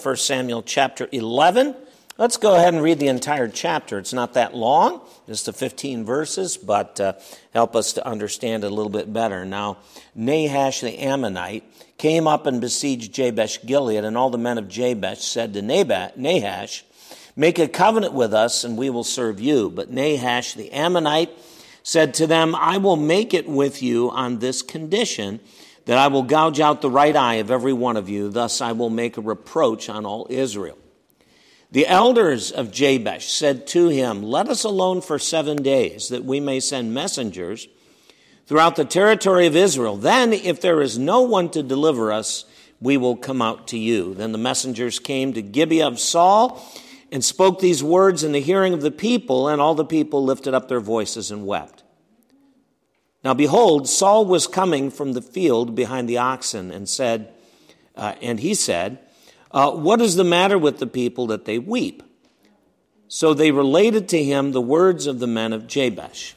1 Samuel chapter 11. Let's go ahead and read the entire chapter. It's not that long, just the 15 verses, but help us to understand it a little bit better. Now, Nahash the Ammonite came up and besieged Jabesh Gilead, and all the men of Jabesh said to Nahash, "Make a covenant with us, and we will serve you." But Nahash the Ammonite said to them, "I will make it with you on this condition, that I will gouge out the right eye of every one of you. Thus I will make a reproach on all Israel." The elders of Jabesh said to him, "Let us alone for 7 days, that we may send messengers throughout the territory of Israel. Then, if there is no one to deliver us, we will come out to you." Then the messengers came to Gibeah of Saul and spoke these words in the hearing of the people, and all the people lifted up their voices and wept. Now behold, Saul was coming from the field behind the oxen, and he said, "What is the matter with the people that they weep?" So they related to him the words of the men of Jabesh.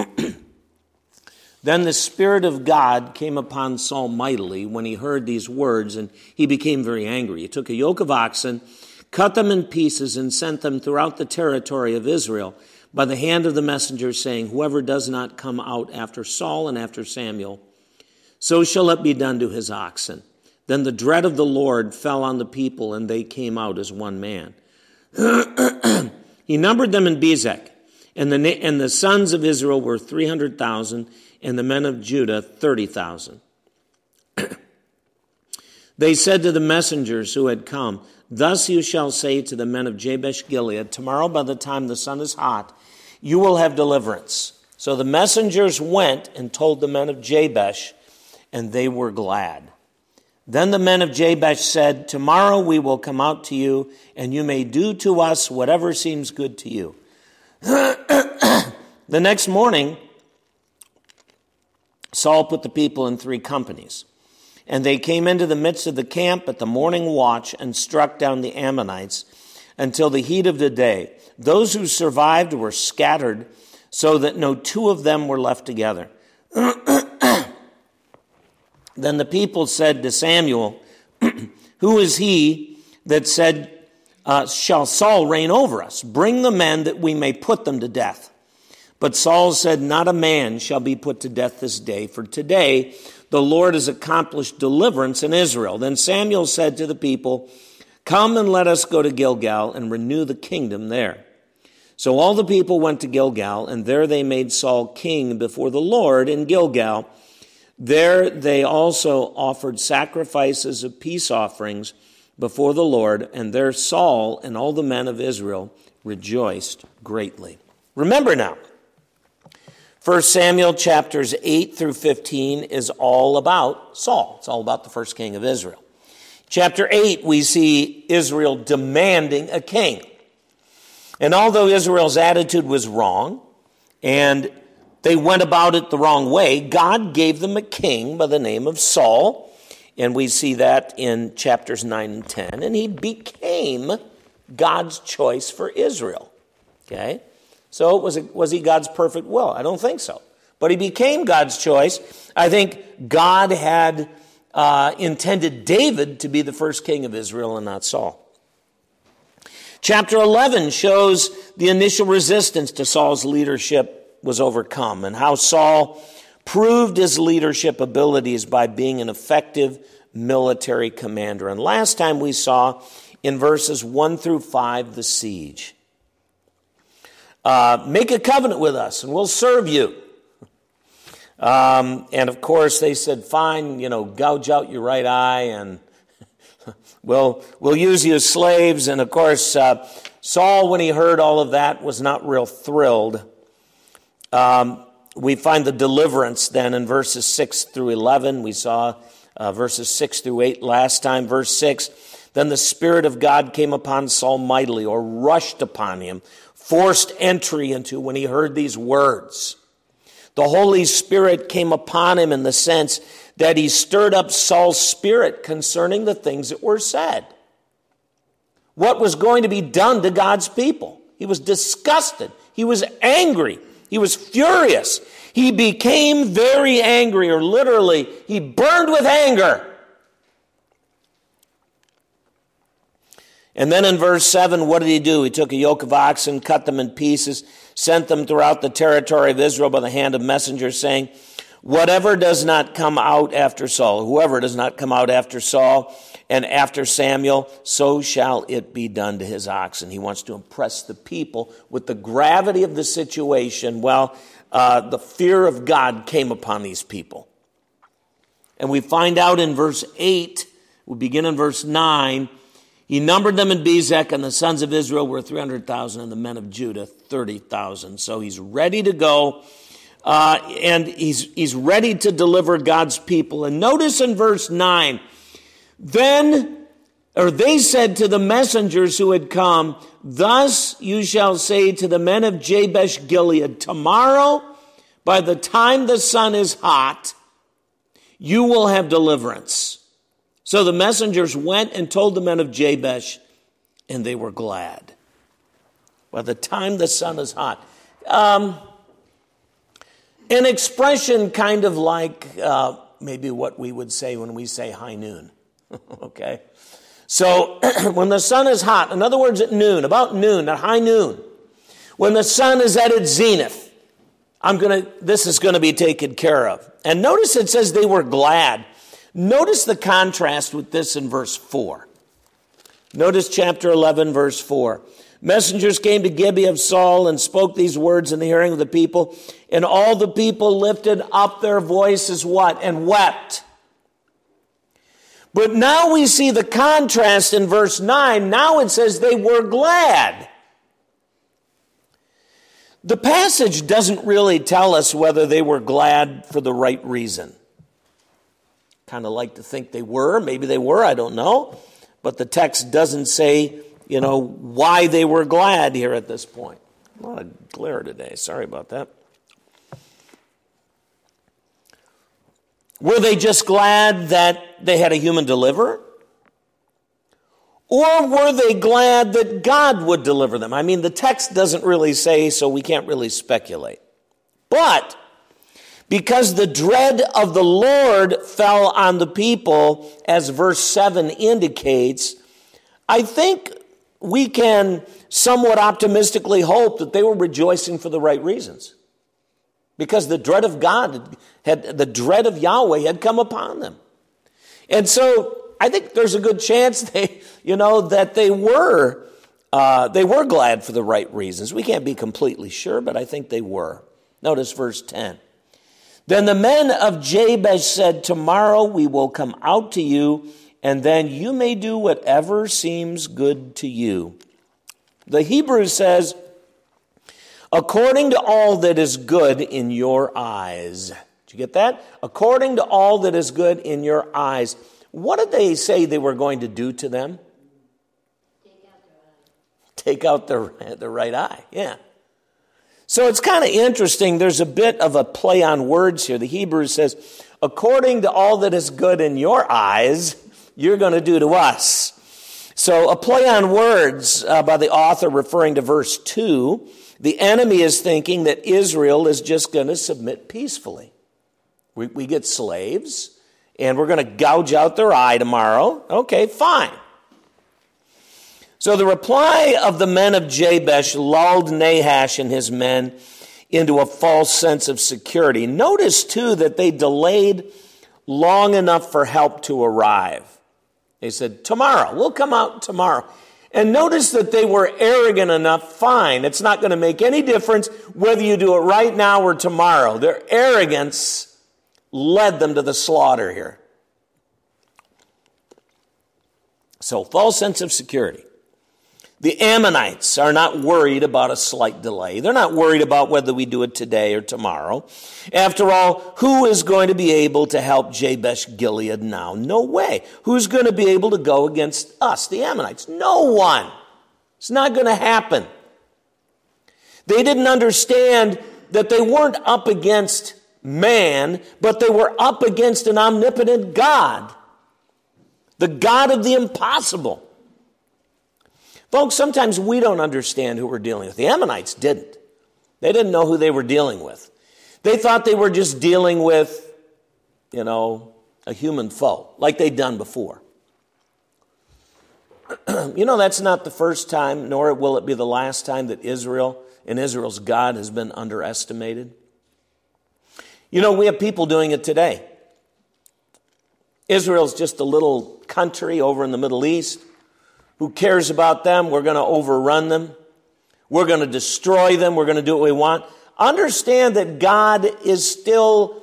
Then the Spirit of God came upon Saul mightily when he heard these words, and he became very angry. He took a yoke of oxen, cut them in pieces, and sent them throughout the territory of Israel by the hand of the messengers, saying, "Whoever does not come out after Saul and after Samuel, so shall it be done to his oxen." Then the dread of the Lord fell on the people, and they came out as one man. He numbered them in Bezek, and the sons of Israel were 300,000, and the men of Judah 30,000. They said to the messengers who had come, "Thus you shall say to the men of Jabesh Gilead, tomorrow by the time the sun is hot, you will have deliverance." So the messengers went and told the men of Jabesh, and they were glad. Then the men of Jabesh said, "Tomorrow we will come out to you, and you may do to us whatever seems good to you." The next morning, Saul put the people in 3 companies. And they came into the midst of the camp at the morning watch and struck down the Ammonites until the heat of the day. Those who survived were scattered so that no 2 of them were left together. Then the people said to Samuel, "Who is he that said, shall Saul reign over us? Bring the men that we may put them to death." But Saul said, "Not a man shall be put to death this day, for today the Lord has accomplished deliverance in Israel." Then Samuel said to the people, "Come and let us go to Gilgal and renew the kingdom there." So all the people went to Gilgal, and there they made Saul king before the Lord in Gilgal. There they also offered sacrifices of peace offerings before the Lord, and there Saul and all the men of Israel rejoiced greatly. Remember now, 1 Samuel chapters 8 through 15 is all about Saul. It's all about the first king of Israel. Chapter 8, we see Israel demanding a king. And although Israel's attitude was wrong, and they went about it the wrong way, God gave them a king by the name of Saul. And we see that in chapters 9 and 10. And he became God's choice for Israel. Okay? So was he God's perfect will? I don't think so. But he became God's choice. I think God had intended David to be the first king of Israel and not Saul. Chapter 11 shows the initial resistance to Saul's leadership was overcome, and how Saul proved his leadership abilities by being an effective military commander. And last time we saw in verses 1 through 5 the siege. Make a covenant with us and we'll serve you. And of course they said, fine, gouge out your right eye and we'll use you as slaves. And of course, Saul, when he heard all of that, was not real thrilled. We find the deliverance then in verses 6 through 11. We saw verses 6 through 8 last time. Verse 6, then the Spirit of God came upon Saul mightily, or rushed upon him, forced entry into when he heard these words. The Holy Spirit came upon him in the sense that he stirred up Saul's spirit concerning the things that were said. What was going to be done to God's people? He was disgusted. He was angry. He was furious. He became very angry, or literally, he burned with anger. And then in verse 7, what did he do? He took a yoke of oxen, cut them in pieces, sent them throughout the territory of Israel by the hand of messengers, saying, whoever does not come out after Saul and after Samuel, so shall it be done to his oxen. He wants to impress the people with the gravity of the situation. Well, the fear of God came upon these people. And we find out in verse 8, we begin in verse 9, he numbered them in Bezek, and the sons of Israel were 300,000, and the men of Judah 30,000. So he's ready to go, and he's ready to deliver God's people. And notice in verse 9, they said to the messengers who had come, thus you shall say to the men of Jabesh Gilead, tomorrow, by the time the sun is hot, you will have deliverance. So the messengers went and told the men of Jabesh, and they were glad. By the time the sun is hot. An expression kind of like maybe what we would say when we say high noon. Okay? So when the sun is hot, in other words at noon, about noon, at high noon, when the sun is at its zenith, this is going to be taken care of. And notice it says they were glad. Notice the contrast with this in verse 4. Notice chapter 11, verse 4. Messengers came to Gibeah of Saul and spoke these words in the hearing of the people. And all the people lifted up their voices, what? And wept. But now we see the contrast in verse 9. Now it says they were glad. The passage doesn't really tell us whether they were glad for the right reason. Kind of like to think they were. Maybe they were, I don't know. But the text doesn't say, why they were glad here at this point. A lot of glare today. Sorry about that. Were they just glad that they had a human deliverer? Or were they glad that God would deliver them? I mean, the text doesn't really say, so we can't really speculate. But because the dread of the Lord fell on the people, as verse 7 indicates, I think we can somewhat optimistically hope that they were rejoicing for the right reasons. Because the dread of God, the dread of Yahweh had come upon them. And so I think there's a good chance that they were glad for the right reasons. We can't be completely sure, but I think they were. Notice verse 10. Then the men of Jabesh said, tomorrow we will come out to you, and then you may do whatever seems good to you. The Hebrew says, according to all that is good in your eyes. Did you get that? According to all that is good in your eyes. What did they say they were going to do to them? Take out the right eye. Yeah. So it's kind of interesting. There's a bit of a play on words here. The Hebrew says, according to all that is good in your eyes, you're going to do to us. So a play on words by the author referring to verse 2. The enemy is thinking that Israel is just going to submit peacefully. We get slaves, and we're going to gouge out their eye tomorrow. Okay, fine. So the reply of the men of Jabesh lulled Nahash and his men into a false sense of security. Notice, too, that they delayed long enough for help to arrive. They said, tomorrow, we'll come out tomorrow. And notice that they were arrogant enough, fine, it's not going to make any difference whether you do it right now or tomorrow. Their arrogance led them to the slaughter here. So, false sense of security. The Ammonites are not worried about a slight delay. They're not worried about whether we do it today or tomorrow. After all, who is going to be able to help Jabesh Gilead now? No way. Who's going to be able to go against us, the Ammonites? No one. It's not going to happen. They didn't understand that they weren't up against man, but they were up against an omnipotent God, the God of the impossible. Folks, sometimes we don't understand who we're dealing with. The Ammonites didn't. They didn't know who they were dealing with. They thought they were just dealing with, a human foe, like they'd done before. You know, that's not the first time, nor will it be the last time that Israel and Israel's God has been underestimated. You know, we have people doing it today. Israel's just a little country over in the Middle East. Who cares about them? We're going to overrun them. We're going to destroy them. We're going to do what we want. Understand that God is still,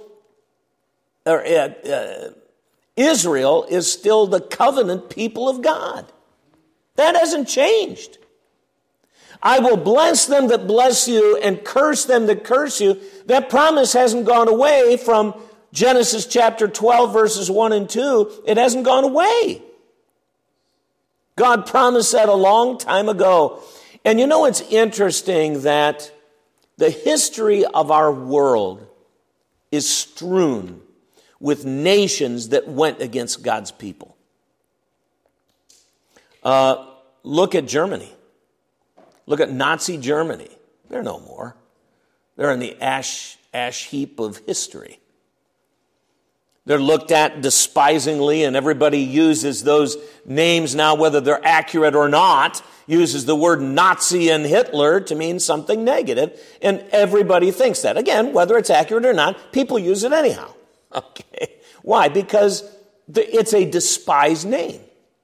Israel is still the covenant people of God. That hasn't changed. I will bless them that bless you and curse them that curse you. That promise hasn't gone away from Genesis chapter 12, verses 1 and 2. It hasn't gone away. God promised that a long time ago. And you know, it's interesting that the history of our world is strewn with nations that went against God's people. Look at Germany. Look at Nazi Germany. They're no more. They're in the ash heap of history. They're looked at despisingly, and everybody uses those names now, whether they're accurate or not, uses the word Nazi and Hitler to mean something negative, and everybody thinks that. Again, whether it's accurate or not, people use it anyhow. Okay. Why? Because it's a despised name.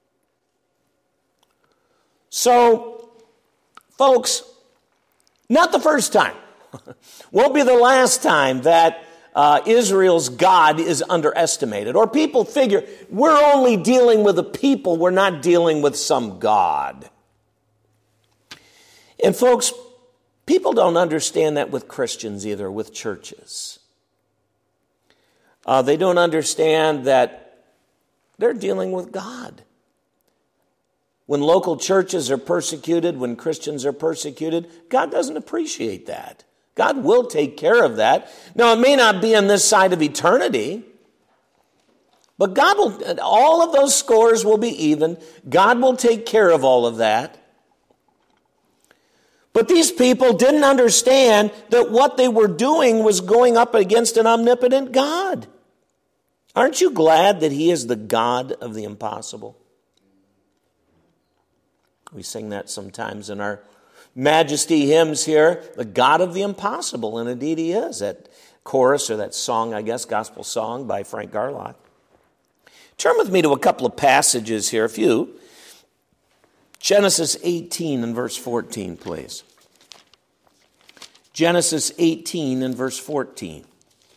So, folks, not the first time. Won't be the last time that Israel's God is underestimated. Or people figure, we're only dealing with a people, we're not dealing with some God. And folks, people don't understand that with Christians either, with churches. They don't understand that they're dealing with God. When local churches are persecuted, when Christians are persecuted, God doesn't appreciate that. God will take care of that. Now, it may not be on this side of eternity, but God will, all of those scores will be even. God will take care of all of that. But these people didn't understand that what they were doing was going up against an omnipotent God. Aren't you glad that He is the God of the impossible? We sing that sometimes in our Majesty hymns here, the God of the impossible, and indeed He is. That chorus, or that song, I guess, gospel song by Frank Garlock. Turn with me to a couple of passages here, a few. Genesis 18 and verse 14, please. Genesis 18 and verse 14.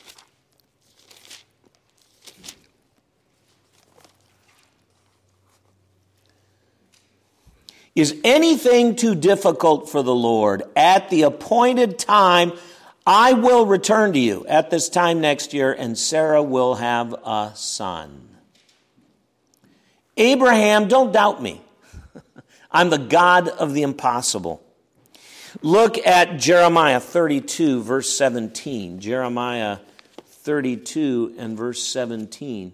Is anything too difficult for the Lord? At the appointed time, I will return to you at this time next year, and Sarah will have a son. Abraham, don't doubt me. I'm the God of the impossible. Look at Jeremiah 32, verse 17. Jeremiah 32 and verse 17.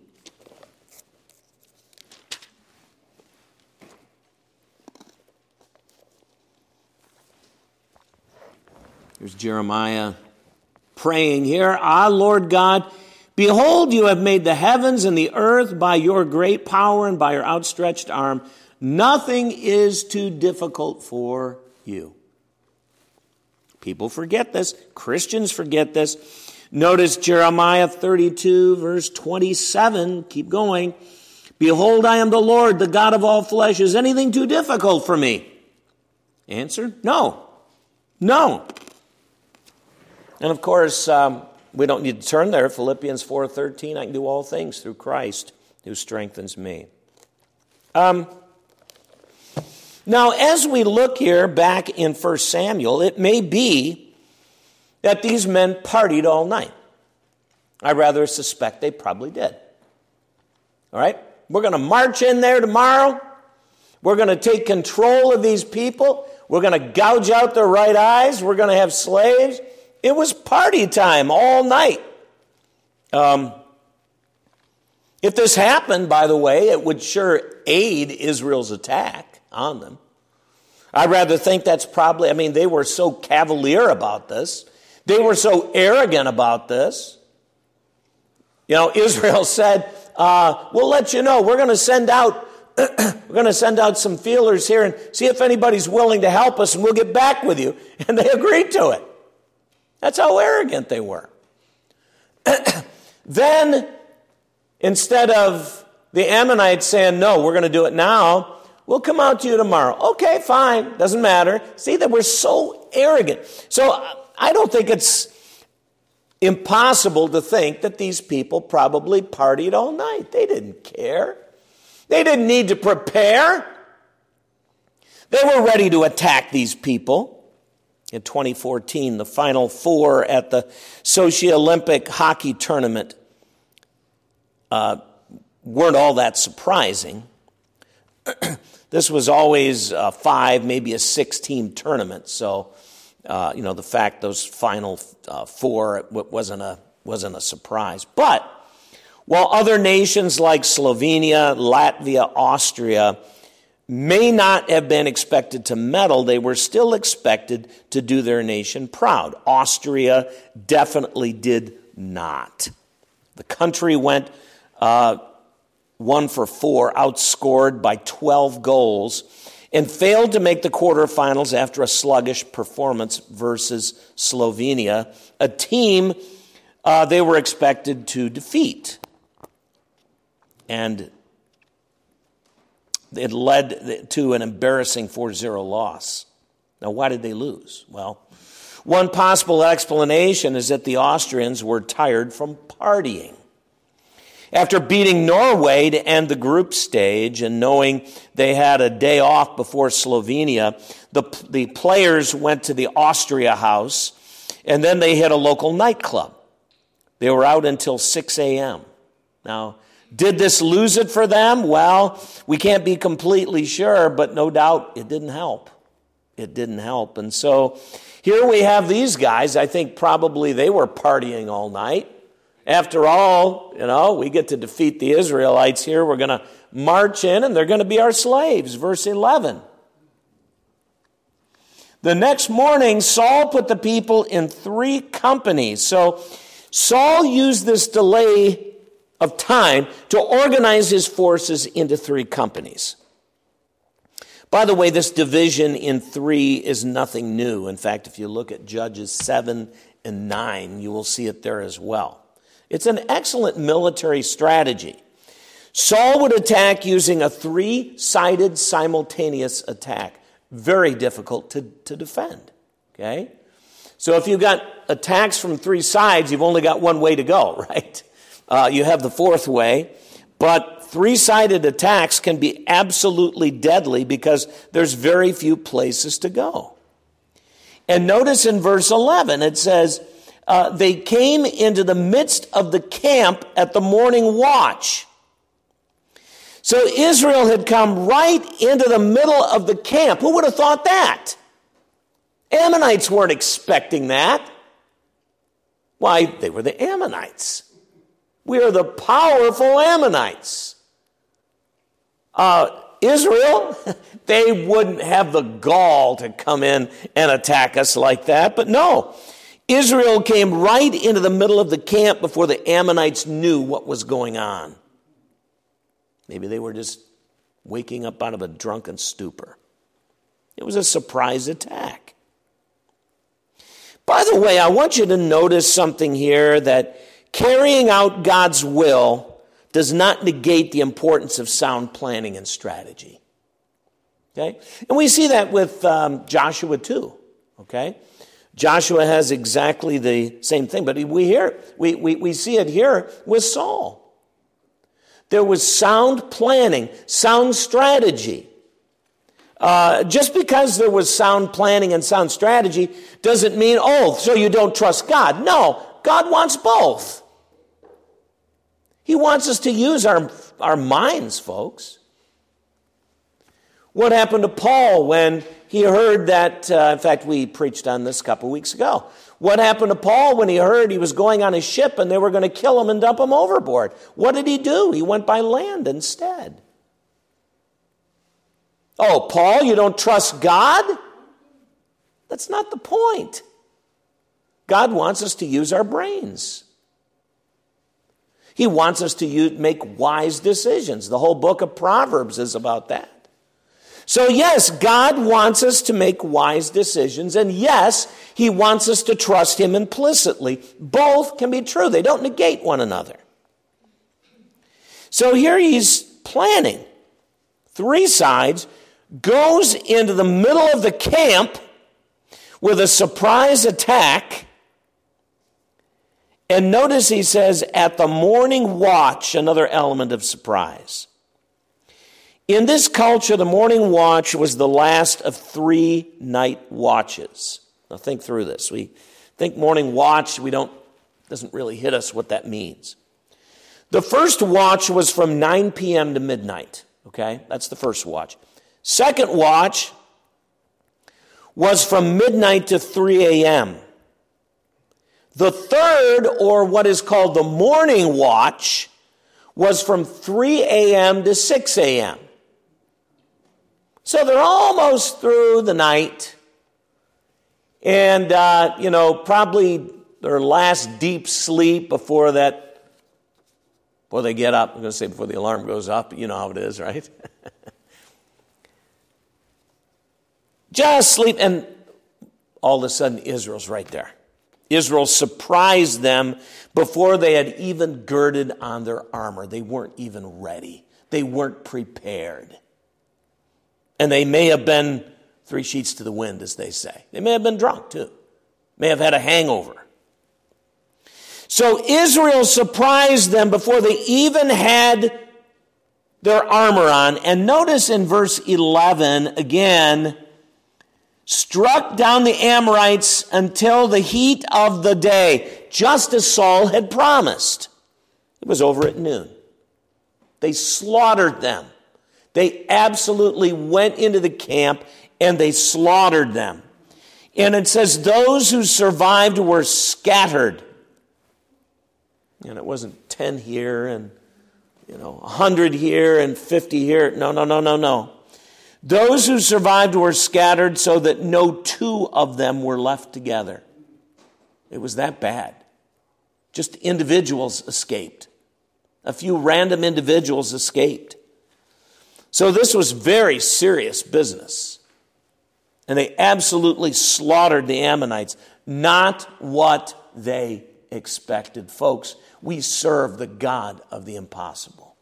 Here's Jeremiah praying here. Ah, Lord God, behold, you have made the heavens and the earth by your great power and by your outstretched arm. Nothing is too difficult for you. People forget this. Christians forget this. Notice Jeremiah 32, verse 27. Keep going. Behold, I am the Lord, the God of all flesh. Is anything too difficult for me? Answer, no. No. And of course, we don't need to turn there. Philippians 4:13, I can do all things through Christ who strengthens me. Now, as we look here back in 1 Samuel, it may be that these men partied all night. I rather suspect they probably did. All right? We're going to march in there tomorrow. We're going to take control of these people. We're going to gouge out their right eyes. We're going to have slaves. It was party time all night. If this happened, by the way, it would sure aid Israel's attack on them. I rather think that's probably, they were so cavalier about this. They were so arrogant about this. You know, Israel said, we'll let you know, we're going to send out we're going to send out some feelers here and see if anybody's willing to help us, and we'll get back with you. And they agreed to it. That's how arrogant they were. Then, instead of the Ammonites saying, no, we're going to do it now, we'll come out to you tomorrow. Okay, fine, doesn't matter. See, that we're so arrogant. So I don't think it's impossible to think that these people probably partied all night. They didn't care. They didn't need to prepare. They were ready to attack these people. In 2014, the Final Four at the Sochi Olympic hockey tournament weren't all that surprising. This was always a 5, maybe a 6-team tournament. So, the fact those Final Four wasn't a surprise. But while other nations like Slovenia, Latvia, Austria may not have been expected to medal, they were still expected to do their nation proud. Austria definitely did not. The country went 1 for 4, outscored by 12 goals, and failed to make the quarterfinals after a sluggish performance versus Slovenia, a team they were expected to defeat. And it led to an embarrassing 4-0 loss. Now, why did they lose? Well, one possible explanation is that the Austrians were tired from partying. After beating Norway to end the group stage and knowing they had a day off before Slovenia, the players went to the Austria House, and then they hit a local nightclub. They were out until 6 a.m. Now, did this lose it for them? Well, we can't be completely sure, but no doubt it didn't help. It didn't help. And so here we have these guys. I think probably they were partying all night. After all, we get to defeat the Israelites here. We're going to march in, and they're going to be our slaves. Verse 11. The next morning, Saul put the people in 3 companies. So Saul used this delay of time to organize his forces into 3 companies. By the way, this division in 3 is nothing new. In fact, if you look at Judges 7 and 9, you will see it there as well. It's an excellent military strategy. Saul would attack using a 3-sided simultaneous attack. Very difficult to defend. Okay? So if you've got attacks from 3 sides, you've only got one way to go, right? You have the 4th way, but 3-sided attacks can be absolutely deadly because there's very few places to go. And notice in verse 11, it says, they came into the midst of the camp at the morning watch. So Israel had come right into the middle of the camp. Who would have thought that? Ammonites weren't expecting that. Why, they were the Ammonites. We are the powerful Ammonites. Israel, they wouldn't have the gall to come in and attack us like that. But no, Israel came right into the middle of the camp before the Ammonites knew what was going on. Maybe they were just waking up out of a drunken stupor. It was a surprise attack. By the way, I want you to notice something here, that carrying out God's will does not negate the importance of sound planning and strategy. Okay? And we see that with Joshua too. Okay? Joshua has exactly the same thing, but we see it here with Saul. There was sound planning, sound strategy. Just because there was sound planning and sound strategy doesn't mean, so you don't trust God. No, God wants both. He wants us to use our minds, folks. What happened to Paul when he heard that, in fact, we preached on this a couple weeks ago. What happened to Paul when he heard he was going on a ship and they were going to kill him and dump him overboard? What did he do? He went by land instead. Oh, Paul, you don't trust God? That's not the point. God wants us to use our brains. He wants us to make wise decisions. The whole book of Proverbs is about that. So yes, God wants us to make wise decisions, and yes, he wants us to trust him implicitly. Both can be true. They don't negate one another. So here he's planning. 3 sides, goes into the middle of the camp with a surprise attack. And notice he says, at the morning watch, another element of surprise. In this culture, the morning watch was the last of 3 night watches. Now think through this. We think morning watch, doesn't really hit us what that means. The first watch was from 9 p.m. to midnight. Okay, that's the first watch. Second watch was from midnight to 3 a.m. The third, or what is called the morning watch, was from 3 a.m. to 6 a.m. So they're almost through the night. And, probably their last deep sleep before they get up. I'm going to say before the alarm goes up. You know how it is, right? Just sleep. And all of a sudden, Israel's right there. Israel surprised them before they had even girded on their armor. They weren't even ready. They weren't prepared. And they may have been 3 sheets to the wind, as they say. They may have been drunk, too. May have had a hangover. So Israel surprised them before they even had their armor on. And notice in verse 11, again, struck down the Amorites until the heat of the day, just as Saul had promised. It was over at noon. They slaughtered them. They absolutely went into the camp and they slaughtered them. And it says those who survived were scattered. And it wasn't 10 here and 100 here and 50 here. No. Those who survived were scattered so that no 2 of them were left together. It was that bad. Just individuals escaped. A few random individuals escaped. So this was very serious business. And they absolutely slaughtered the Ammonites. Not what they expected. Folks, we serve the God of the impossible.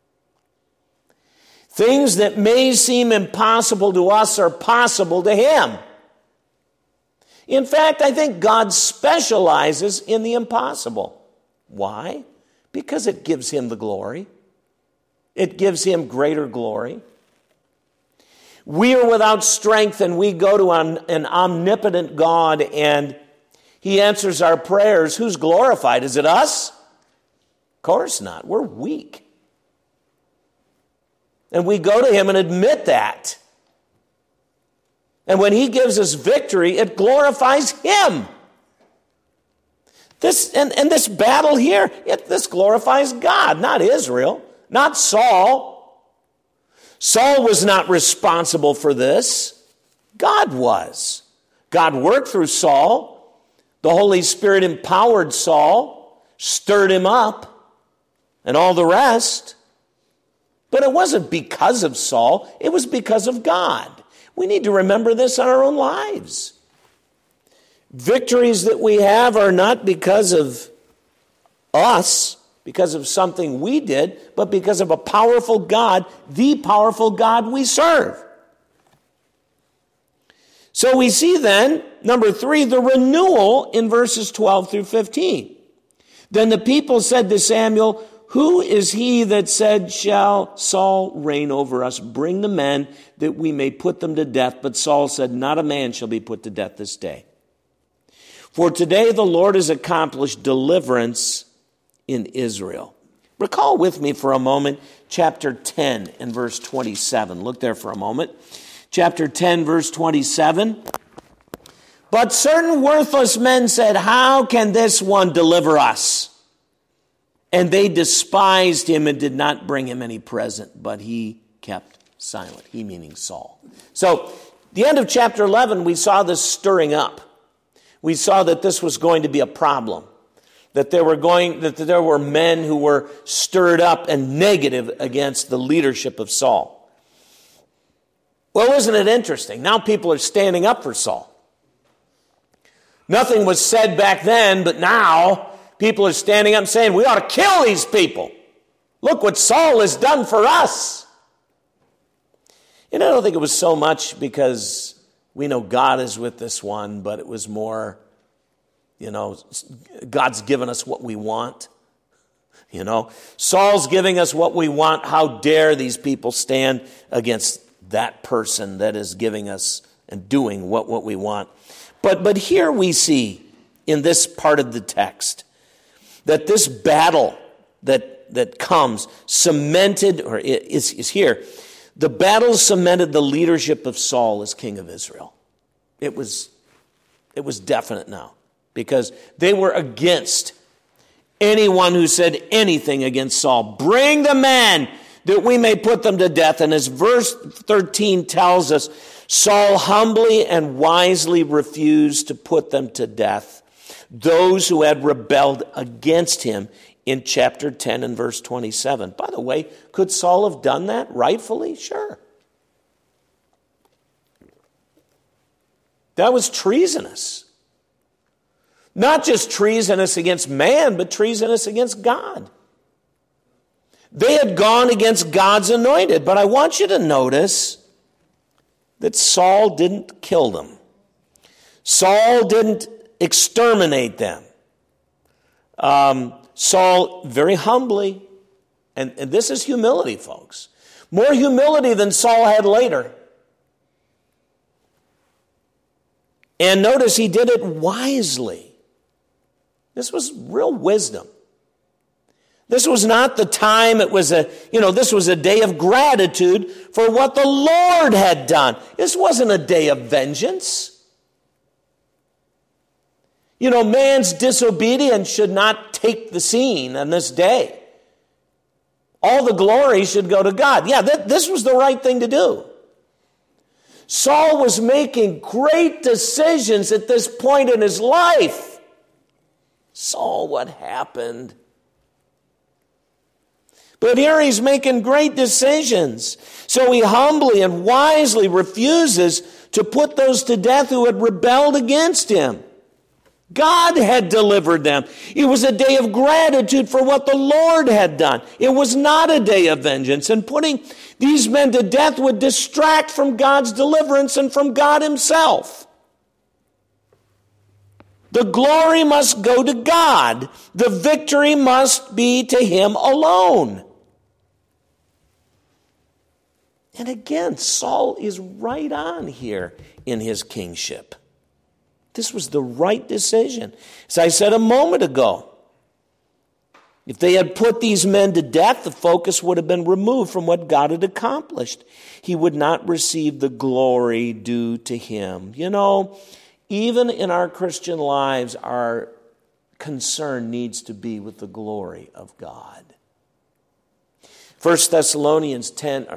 Things that may seem impossible to us are possible to him. In fact, I think God specializes in the impossible. Why? Because it gives him the glory. It gives him greater glory. We are without strength and we go to an omnipotent God and he answers our prayers. Who's glorified? Is it us? Of course not. We're weak. And we go to him and admit that. And when he gives us victory, it glorifies him. This battle here, this glorifies God, not Israel. Not Saul. Saul was not responsible for this. God was. God worked through Saul. The Holy Spirit empowered Saul, stirred him up, and all the rest. But it wasn't because of Saul. It was because of God. We need to remember this in our own lives. Victories that we have are not because of us, because of something we did, but because of a powerful God, the powerful God we serve. So we see then, number 3, the renewal in verses 12 through 15. Then the people said to Samuel, who is he that said, shall Saul reign over us? Bring the men that we may put them to death. But Saul said, not a man shall be put to death this day. For today the Lord has accomplished deliverance in Israel. Recall with me for a moment chapter 10 and verse 27. Look there for a moment. Chapter 10, verse 27. But certain worthless men said, how can this one deliver us? And they despised him and did not bring him any present, but he kept silent. He meaning Saul. So, the end of chapter 11, we saw this stirring up. We saw that this was going to be a problem. that there were men who were stirred up and negative against the leadership of Saul. Well, isn't it interesting? Now people are standing up for Saul. Nothing was said back then, but now people are standing up and saying, we ought to kill these people. Look what Saul has done for us. And I don't think it was so much because we know God is with this one, but it was more, God's given us what we want. Saul's giving us what we want. How dare these people stand against that person that is giving us and doing what we want. But here we see in this part of the text that this battle that comes cemented, or is here. The battle cemented the leadership of Saul as king of Israel. It was definite now, because they were against anyone who said anything against Saul. Bring the men that we may put them to death. And as verse 13 tells us, Saul humbly and wisely refused to put them to death, those who had rebelled against him, in chapter 10 and verse 27. By the way, could Saul have done that rightfully? Sure. That was treasonous. Not just treasonous against man, but treasonous against God. They had gone against God's anointed, but I want you to notice that Saul didn't kill them. Saul didn't exterminate them. Saul very humbly, and this is humility, folks. More humility than Saul had later. And notice he did it wisely. This was real wisdom. This was not the time, this was a day of gratitude for what the Lord had done. This wasn't a day of vengeance. Man's disobedience should not take the scene on this day. All the glory should go to God. Yeah, this was the right thing to do. Saul was making great decisions at this point in his life. Saul, what happened? But here he's making great decisions. So he humbly and wisely refuses to put those to death who had rebelled against him. God had delivered them. It was a day of gratitude for what the Lord had done. It was not a day of vengeance. And putting these men to death would distract from God's deliverance and from God himself. The glory must go to God. The victory must be to him alone. And again, Saul is right on here in his kingship. This was the right decision. As I said a moment ago, if they had put these men to death, the focus would have been removed from what God had accomplished. He would not receive the glory due to him. Even in our Christian lives, our concern needs to be with the glory of God. 1 Corinthians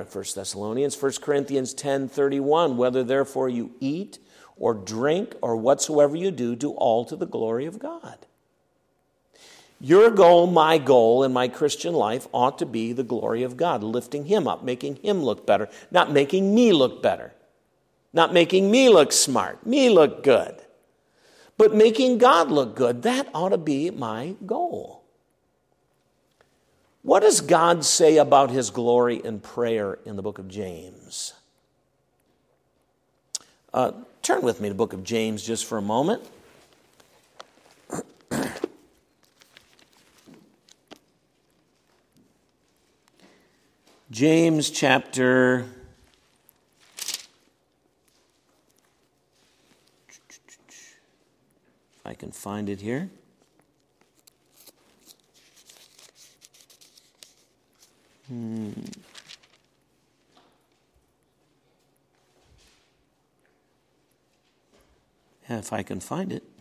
10:31, whether therefore you eat or drink or whatsoever you do all to the glory of God. Your goal, my goal in my Christian life ought to be the glory of God, lifting him up, making him look better, not making me look better, not making me look smart, me look good, but making God look good. That ought to be my goal. What does God say about his glory in prayer in the book of James? Turn with me to the book of James just for a moment. James chapter 5. I can find it here. If I can find it.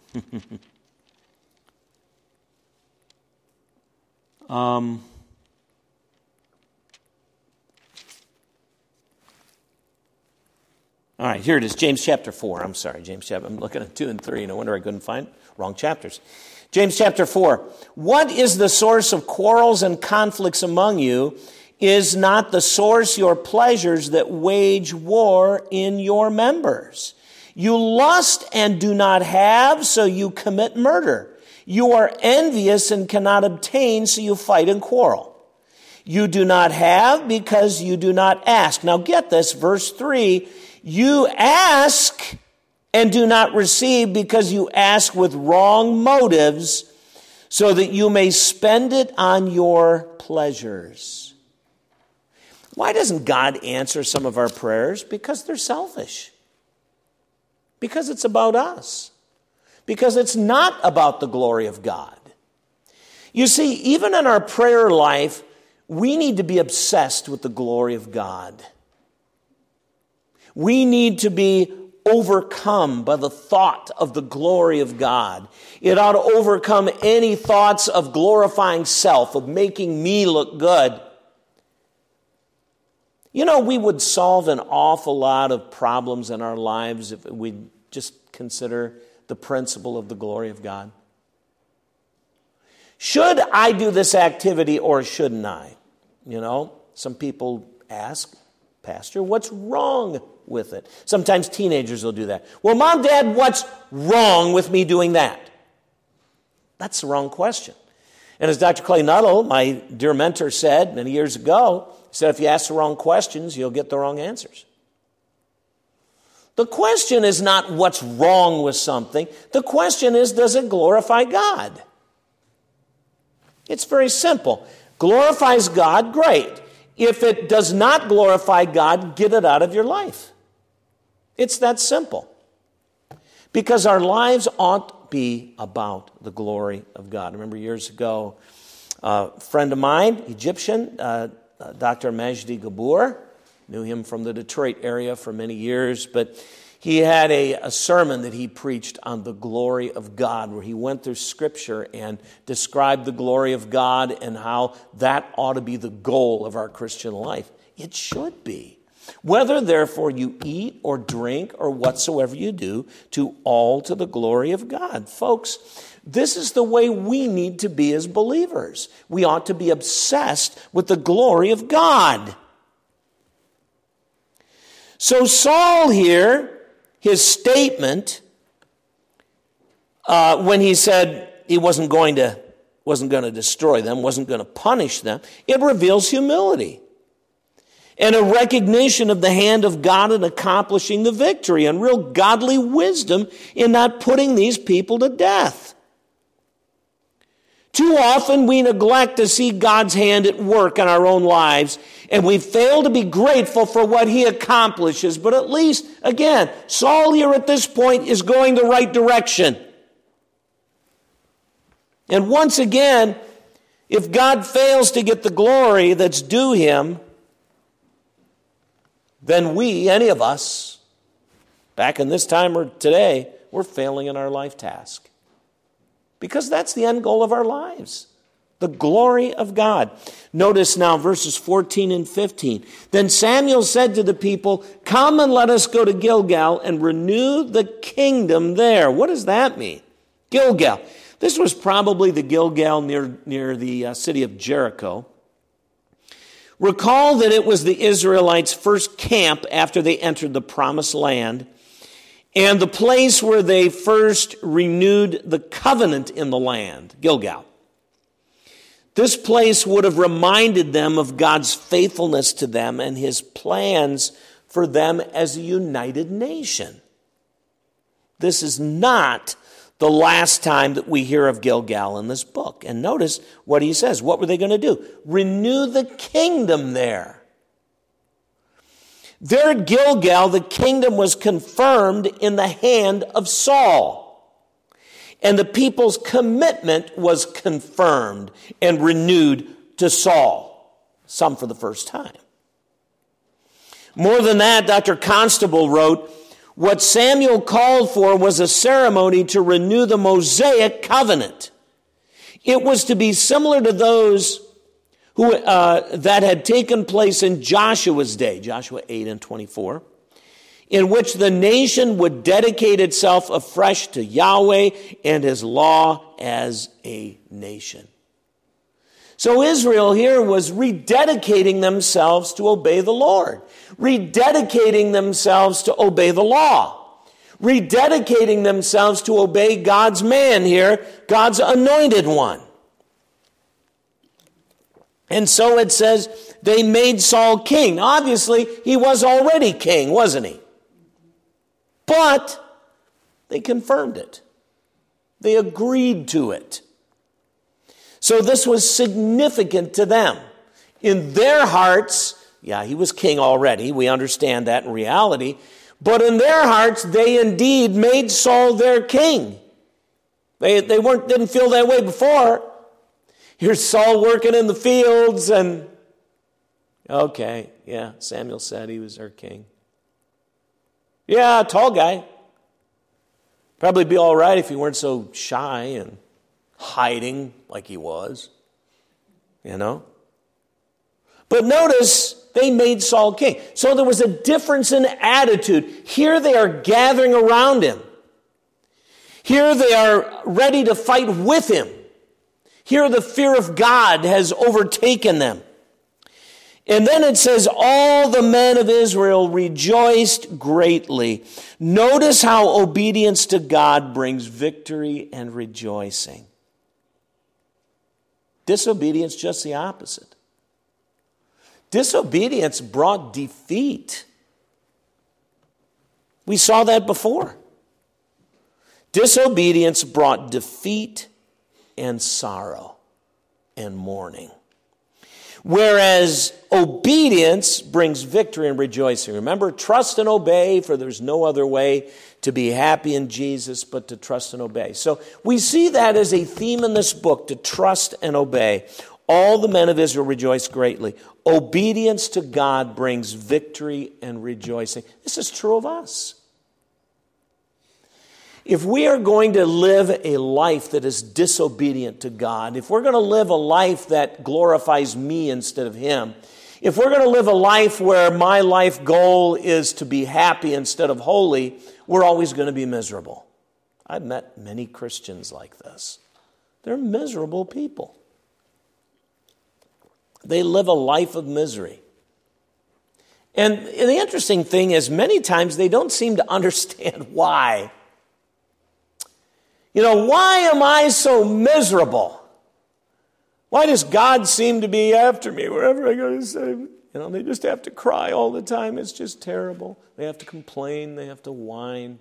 All right, here it is, James chapter 4. I'm sorry, James chapter. I'm looking at 2 and 3, and I wonder I couldn't find wrong chapters. James chapter 4. What is the source of quarrels and conflicts among you? Is not the source your pleasures that wage war in your members? You lust and do not have, so you commit murder. You are envious and cannot obtain, so you fight and quarrel. You do not have because you do not ask. Now get this, verse 3. You ask and do not receive because you ask with wrong motives, so that you may spend it on your pleasures. Why doesn't God answer some of our prayers? Because they're selfish. Because it's about us. Because it's not about the glory of God. You see, even in our prayer life, we need to be obsessed with the glory of God. We need to be overcome by the thought of the glory of God. It ought to overcome any thoughts of glorifying self, of making me look good. You know, we would solve an awful lot of problems in our lives if we just consider the principle of the glory of God. Should I do this activity or shouldn't I? You know, some people ask, Pastor, what's wrong with it? Sometimes teenagers will do that. Well, Mom, Dad, what's wrong with me doing that? That's the wrong question. And as Dr. Clay Nuttall, my dear mentor, said many years ago, he said, if you ask the wrong questions, you'll get the wrong answers. The question is not what's wrong with something. The question is, does it glorify God? It's very simple. Glorifies God, great. If it does not glorify God, get it out of your life. It's that simple. Because our lives ought to be about the glory of God. I remember years ago, a friend of mine, Egyptian, Dr. Majdi Gabor, knew him from the Detroit area for many years, but he had a sermon that he preached on the glory of God, where he went through Scripture and described the glory of God and how that ought to be the goal of our Christian life. It should be. Whether, therefore, you eat or drink or whatsoever you do, all to the glory of God. Folks, this is the way we need to be as believers. We ought to be obsessed with the glory of God. So Saul here, his statement, when he said he wasn't going to destroy them, wasn't going to punish them, it reveals humility and a recognition of the hand of God in accomplishing the victory and real godly wisdom in not putting these people to death. Too often we neglect to see God's hand at work in our own lives, and we fail to be grateful for what he accomplishes. But at least, again, Saul here at this point is going the right direction. And once again, if God fails to get the glory that's due him, then we, any of us, back in this time or today, we're failing in our life task. Because that's the end goal of our lives, the glory of God. Notice now verses 14 and 15. Then Samuel said to the people, come and let us go to Gilgal and renew the kingdom there. What does that mean? Gilgal. This was probably the Gilgal near the city of Jericho. Recall that it was the Israelites' first camp after they entered the promised land, and the place where they first renewed the covenant in the land, Gilgal. This place would have reminded them of God's faithfulness to them and his plans for them as a united nation. This is not the last time that we hear of Gilgal in this book. And notice what he says. What were they going to do? Renew the kingdom there. There at Gilgal, the kingdom was confirmed in the hand of Saul. And the people's commitment was confirmed and renewed to Saul, some for the first time. More than that, Dr. Constable wrote, what Samuel called for was a ceremony to renew the Mosaic covenant. It was to be similar to those that had taken place in Joshua's day, Joshua 8 and 24. in which the nation would dedicate itself afresh to Yahweh and his law as a nation. So Israel here was rededicating themselves to obey the Lord, rededicating themselves to obey the law, rededicating themselves to obey God's man here, God's anointed one. And so it says they made Saul king. Now, obviously, he was already king, wasn't he? But they confirmed it. They agreed to it. So this was significant to them. In their hearts, yeah, he was king already. We understand that in reality. But in their hearts, they indeed made Saul their king. They didn't feel that way before. Here's Saul working in the fields and, okay, yeah, Samuel said he was our king. Yeah, tall guy. Probably be all right if he weren't so shy and hiding like he was, you know. But notice they made Saul king. So there was a difference in attitude. Here they are gathering around him. Here they are ready to fight with him. Here the fear of God has overtaken them. And then it says, all the men of Israel rejoiced greatly. Notice how obedience to God brings victory and rejoicing. Disobedience, just the opposite. Disobedience brought defeat. We saw that before. Disobedience brought defeat and sorrow and mourning. Whereas obedience brings victory and rejoicing. Remember, trust and obey, for there's no other way to be happy in Jesus but to trust and obey. So we see that as a theme in this book, to trust and obey. All the men of Israel rejoiced greatly. Obedience to God brings victory and rejoicing. This is true of us. If we are going to live a life that is disobedient to God, if we're going to live a life that glorifies me instead of him, if we're going to live a life where my life goal is to be happy instead of holy, we're always going to be miserable. I've met many Christians like this. They're miserable people. They live a life of misery. And the interesting thing is, many times they don't seem to understand why. You know, why am I so miserable? Why does God seem to be after me wherever I go to say? You know, they just have to cry all the time. It's just terrible. They have to complain. They have to whine.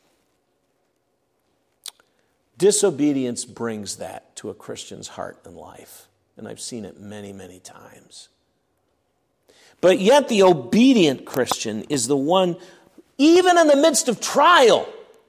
Disobedience brings that to a Christian's heart and life. And I've seen it many, many times. But yet the obedient Christian is the one, even in the midst of trial,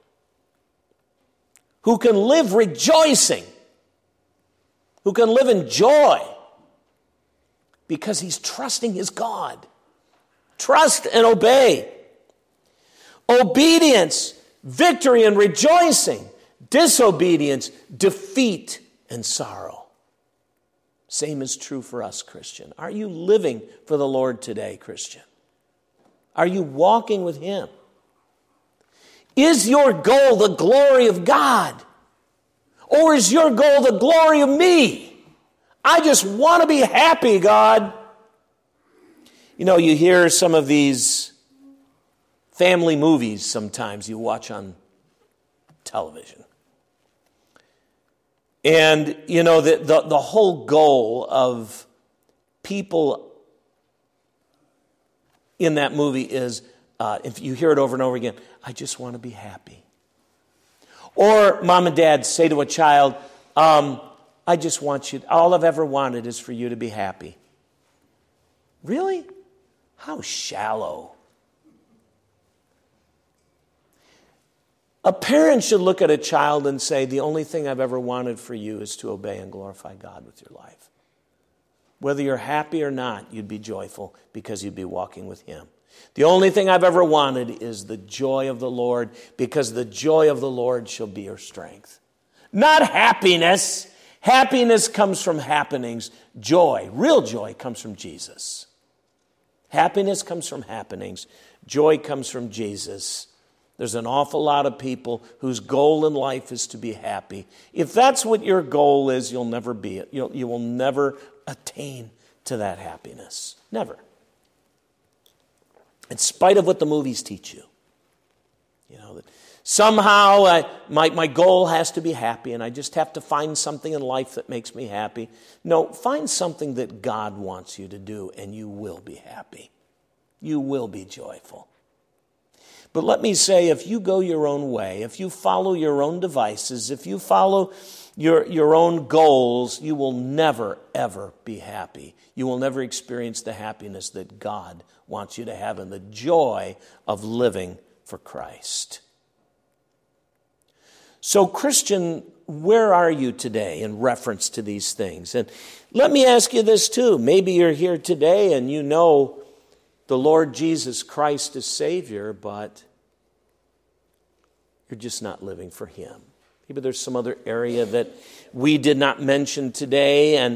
who can live rejoicing, who can live in joy, because he's trusting his God. Trust and obey. Obedience, victory and rejoicing. Disobedience, defeat and sorrow. Same is true for us, Christian. Are you living for the Lord today, Christian? Are you walking with him? Is your goal the glory of God? Or is your goal the glory of me? I just want to be happy, God. You know, you hear some of these family movies sometimes you watch on television. And, you know, the whole goal of people in that movie is, if you hear it over and over again, I just want to be happy. Or mom and dad say to a child, I just want you, all I've ever wanted is for you to be happy. Really? How shallow. A parent should look at a child and say, the only thing I've ever wanted for you is to obey and glorify God with your life. Whether you're happy or not, you'd be joyful because you'd be walking with him. The only thing I've ever wanted is the joy of the Lord, because the joy of the Lord shall be your strength. Not happiness. Happiness comes from happenings. Joy, real joy, comes from Jesus. Happiness comes from happenings. Joy comes from Jesus. There's an awful lot of people whose goal in life is to be happy. If that's what your goal is, you'll never be it. You will never attain to that happiness. Never. In spite of what the movies teach you. You know, that somehow my goal has to be happy and I just have to find something in life that makes me happy. No, find something that God wants you to do and you will be happy. You will be joyful. But let me say, if you go your own way, if you follow your own devices, if you follow your own goals, you will never, ever be happy. You will never experience the happiness that God wants you to have and the joy of living for Christ. So, Christian, where are you today in reference to these things? And let me ask you this too. Maybe you're here today and you know the Lord Jesus Christ is Savior, but you're just not living for Him. Maybe there's some other area that we did not mention today,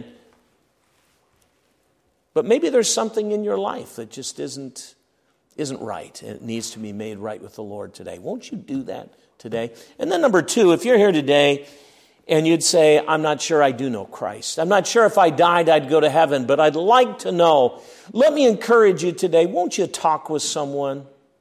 but maybe there's something in your life that just isn't right, and it needs to be made right with the Lord today. Won't you do that today? And then number two, if you're here today and you'd say, I'm not sure I do know Christ. I'm not sure if I died I'd go to heaven, but I'd like to know. Let me encourage you today. Won't you talk with someone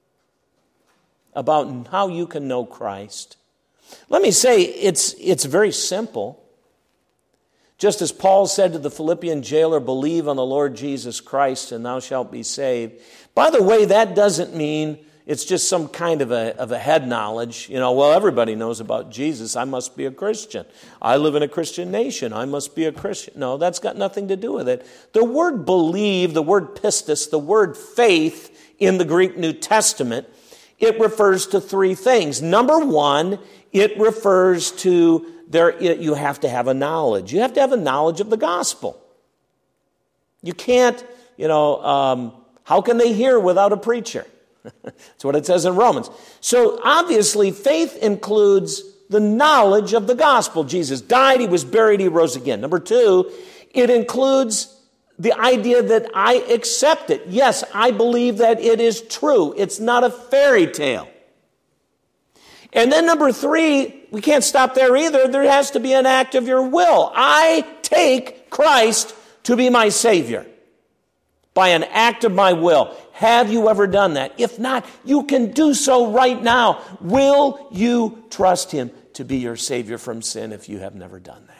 about how you can know Christ? Let me say, it's very simple. Just as Paul said to the Philippian jailer, believe on the Lord Jesus Christ and thou shalt be saved. By the way, that doesn't mean it's just some kind of a head knowledge. You know, well, everybody knows about Jesus. I must be a Christian. I live in a Christian nation. I must be a Christian. No, that's got nothing to do with it. The word believe, the word pistis, the word faith in the Greek New Testament, it refers to three things. Number one, it refers to you have to have a knowledge. You have to have a knowledge of the gospel. You can't, how can they hear without a preacher? That's what it says in Romans. So obviously faith includes the knowledge of the gospel. Jesus died, He was buried, He rose again. Number two, it includes the idea that I accept it. Yes, I believe that it is true. It's not a fairy tale. And then number three, we can't stop there either. There has to be an act of your will. I take Christ to be my Savior by an act of my will. Have you ever done that? If not, you can do so right now. Will you trust Him to be your Savior from sin if you have never done that?